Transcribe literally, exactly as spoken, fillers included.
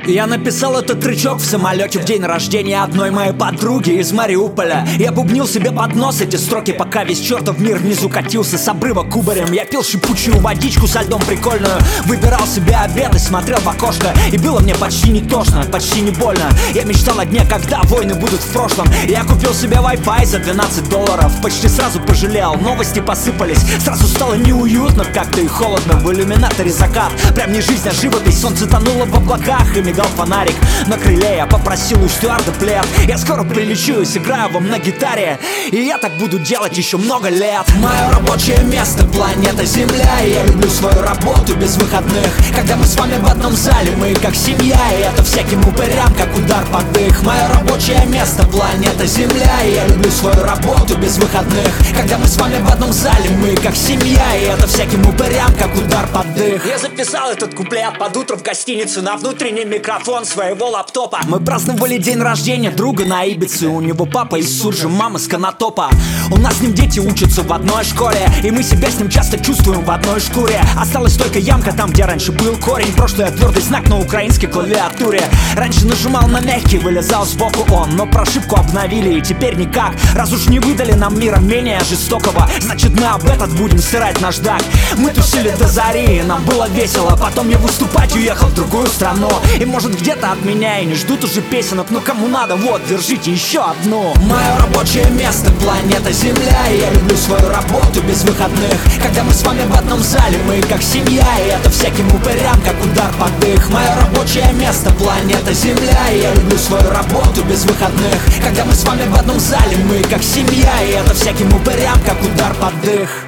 Я написал этот тречок в самолете в день рождения одной моей подруги из Мариуполя. Я бубнил себе под нос эти строки, пока весь чертов мир внизу катился с обрыва кубарем. Я пил шипучую водичку со льдом прикольную, выбирал себе обед и смотрел в окошко. И было мне почти не тошно, почти не больно. Я мечтал о дне, когда войны будут в прошлом. Я купил себе Wi-Fi за двенадцать долларов. Почти сразу пожалел, новости посыпались. Сразу стало неуютно, как-то и холодно. В иллюминаторе закат, прям не жизнь, а живопись. Солнце тонуло в облаках и мигал фонарик на крыле. Я попросил у стюарда плед. Я скоро прилечу и сыграю вам на гитаре. И я так буду делать еще много лет. Мое рабочее место — планета Земля. И я люблю свою работу без выходных. Когда мы с вами в одном зале, мы как семья. И это всяким упырям как удар под дых. Мое рабочее место — планета Земля. И я люблю свою работу без выходных. Когда мы с вами в одном зале, мы как семья. И это всяким упырям как удар под дых. Я записал этот куплет под утро в гостинице на внутренний микрофон своего лаптопа. Мы праздновали день рождения друга на Ибице. У него папа из Суджи, мама с Конотопа. У нас с ним дети учатся в одной школе, и мы себя с ним часто чувствуем в одной шкуре. Осталась только ямка там, где раньше был корень. Прошлый твердый знак на украинской клавиатуре. Раньше нажимал на мягкий, вылезал сбоку он. Но прошивку обновили и теперь никак. Раз уж не выдали нам мира менее жестокого, значит мы об этот будем стирать наждак. Мы тусили до зари, и нам было весело. Потом я выступать уехал в другую страну. И может где-то от меня и не ждут уже песенок. Но кому надо, вот, держите еще одну. Мое рабочее место — планета Земля. И я люблю свою работу без выходных. Когда мы с вами в одном зале, мы как семья. И это всяким упырям как удар под дых. Мое рабочее место — планета Земля. И я люблю свою работу без выходных. Когда мы с вами в одном зале, мы как семья. И это всяким упырям как удар под дых.